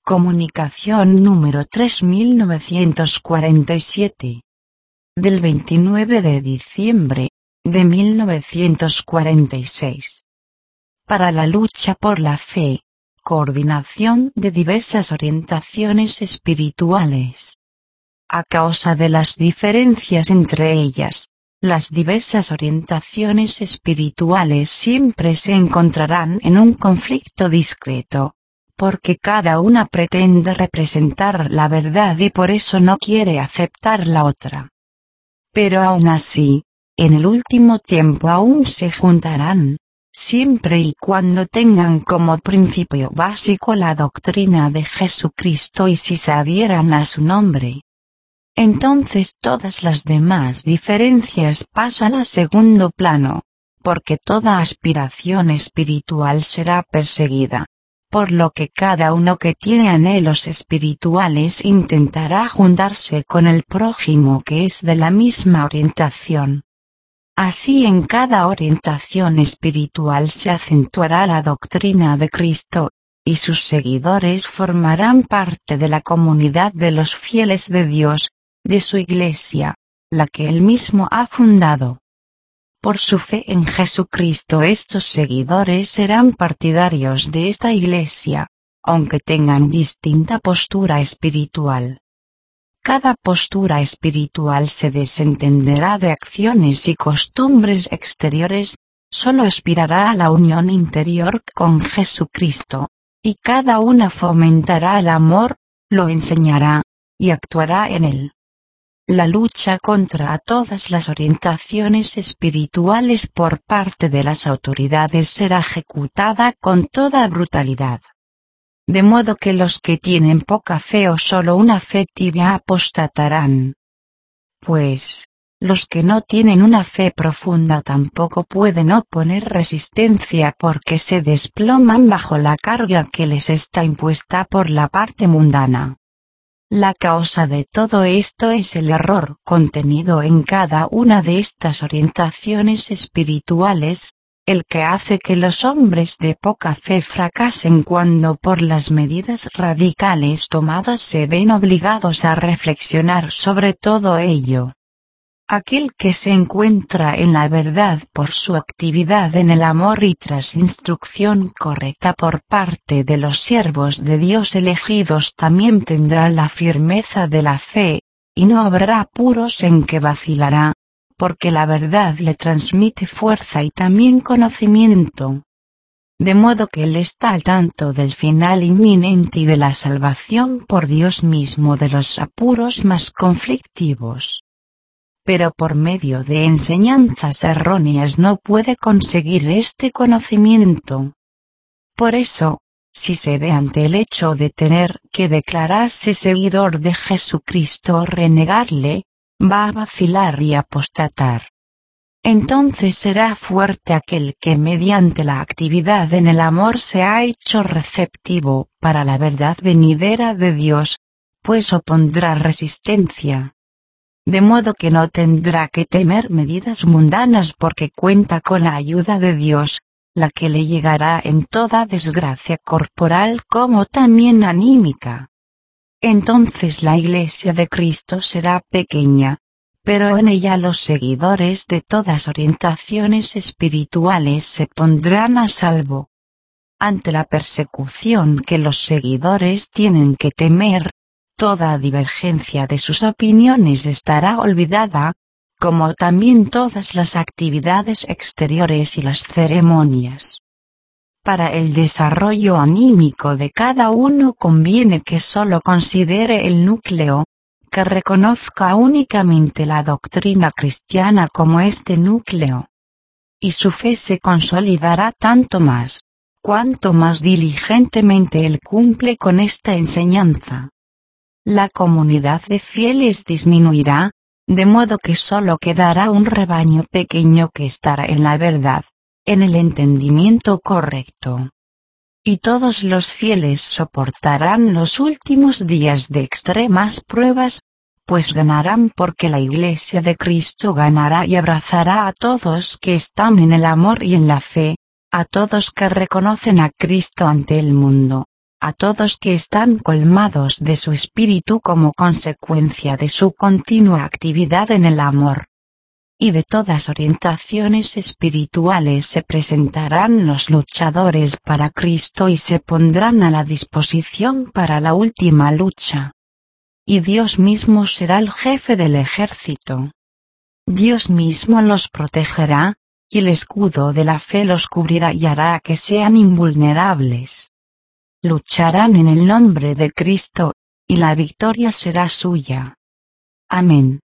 Comunicación número 3947. Del 29 de diciembre de 1946. Para la lucha por la fe, coordinación de diversas orientaciones espirituales. A causa de las diferencias entre ellas, las diversas orientaciones espirituales siempre se encontrarán en un conflicto discreto, porque cada una pretende representar la verdad y por eso no quiere aceptar la otra. Pero aún así, en el último tiempo aún se juntarán, siempre y cuando tengan como principio básico la doctrina de Jesucristo y si se adhieran a su nombre. Entonces todas las demás diferencias pasan a segundo plano, porque toda aspiración espiritual será perseguida, por lo que cada uno que tiene anhelos espirituales intentará juntarse con el prójimo que es de la misma orientación. Así en cada orientación espiritual se acentuará la doctrina de Cristo, y sus seguidores formarán parte de la comunidad de los fieles de Dios, de su Iglesia, la que él mismo ha fundado. Por su fe en Jesucristo estos seguidores serán partidarios de esta Iglesia, aunque tengan distinta postura espiritual. Cada postura espiritual se desentenderá de acciones y costumbres exteriores, solo aspirará a la unión interior con Jesucristo, y cada una fomentará el amor, lo enseñará, y actuará en él. La lucha contra todas las orientaciones espirituales por parte de las autoridades será ejecutada con toda brutalidad. De modo que los que tienen poca fe o solo una fe tibia apostatarán. Pues, los que no tienen una fe profunda tampoco pueden oponer resistencia porque se desploman bajo la carga que les está impuesta por la parte mundana. La causa de todo esto es el error contenido en cada una de estas orientaciones espirituales, el que hace que los hombres de poca fe fracasen cuando por las medidas radicales tomadas se ven obligados a reflexionar sobre todo ello. Aquel que se encuentra en la verdad por su actividad en el amor y tras instrucción correcta por parte de los siervos de Dios elegidos también tendrá la firmeza de la fe, y no habrá apuros en que vacilará, porque la verdad le transmite fuerza y también conocimiento. De modo que él está al tanto del final inminente y de la salvación por Dios mismo de los apuros más conflictivos. Pero por medio de enseñanzas erróneas no puede conseguir este conocimiento. Por eso, si se ve ante el hecho de tener que declararse seguidor de Jesucristo o renegarle, va a vacilar y apostatar. Entonces será fuerte aquel que mediante la actividad en el amor se ha hecho receptivo para la verdad venidera de Dios, pues opondrá resistencia. De modo que no tendrá que temer medidas mundanas porque cuenta con la ayuda de Dios, la que le llegará en toda desgracia corporal como también anímica. Entonces la Iglesia de Cristo será pequeña, pero en ella los seguidores de todas orientaciones espirituales se pondrán a salvo. Ante la persecución que los seguidores tienen que temer, toda divergencia de sus opiniones estará olvidada, como también todas las actividades exteriores y las ceremonias. Para el desarrollo anímico de cada uno conviene que solo considere el núcleo, que reconozca únicamente la doctrina cristiana como este núcleo. Y su fe se consolidará tanto más, cuanto más diligentemente él cumple con esta enseñanza. La comunidad de fieles disminuirá, de modo que solo quedará un rebaño pequeño que estará en la verdad, en el entendimiento correcto. Y todos los fieles soportarán los últimos días de extremas pruebas, pues ganarán porque la Iglesia de Cristo ganará y abrazará a todos que están en el amor y en la fe, a todos que reconocen a Cristo ante el mundo, a todos que están colmados de su espíritu como consecuencia de su continua actividad en el amor. Y de todas orientaciones espirituales se presentarán los luchadores para Cristo y se pondrán a la disposición para la última lucha. Y Dios mismo será el jefe del ejército. Dios mismo los protegerá, y el escudo de la fe los cubrirá y hará que sean invulnerables. Lucharán en el nombre de Cristo, y la victoria será suya. Amén.